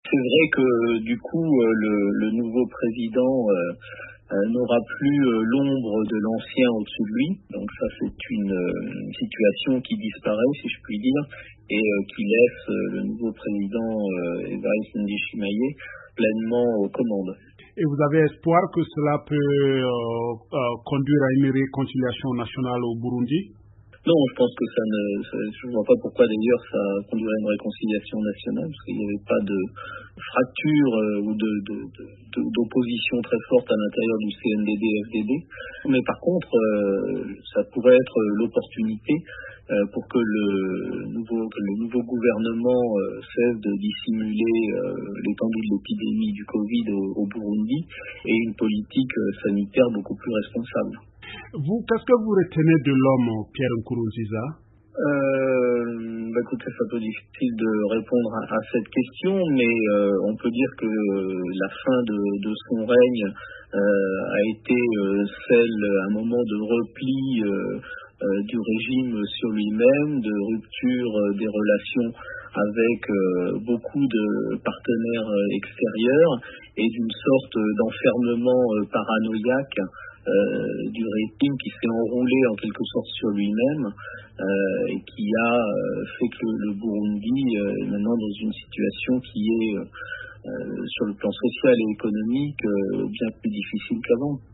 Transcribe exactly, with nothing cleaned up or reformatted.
C'est vrai que du coup, le, le nouveau président euh, euh, n'aura plus euh, l'ombre de l'ancien au-dessus de lui. Donc ça, c'est une, euh, une situation qui disparaît, si je puis dire, et euh, qui laisse euh, le nouveau président euh, Evariste Ndayishimiye pleinement aux commandes. Et vous avez espoir que cela peut euh, euh, conduire à une réconciliation nationale au Burundi? Non, je pense que ça ne, ça, je ne vois pas pourquoi d'ailleurs ça conduirait à une réconciliation nationale, parce qu'il n'y avait pas de fracture euh, ou de, de, de, de, d'opposition très forte à l'intérieur du C N D D F D D. Mais par contre, euh, ça pourrait être l'opportunité euh, pour que le nouveau, que le nouveau gouvernement euh, cesse de dissimuler euh, l'étendue de l'épidémie du Covid au, au Burundi et une politique euh, sanitaire beaucoup plus responsable. Vous, qu'est-ce que vous retenez de l'homme, Pierre Nkurunziza? Euh, bah écoutez, c'est un peu difficile de répondre à, à cette question, mais euh, on peut dire que la fin de, de son règne euh, a été euh, celle, un moment de repli euh, euh, du régime sur lui-même, de rupture euh, des relations avec euh, beaucoup de partenaires euh, extérieurs et d'une sorte d'enfermement euh, paranoïaque Euh, du régime qui s'est enroulé en quelque sorte sur lui-même euh, et qui a euh, fait que le, le Burundi euh, est maintenant dans une situation qui est euh, sur le plan social et économique euh, bien plus difficile qu'avant.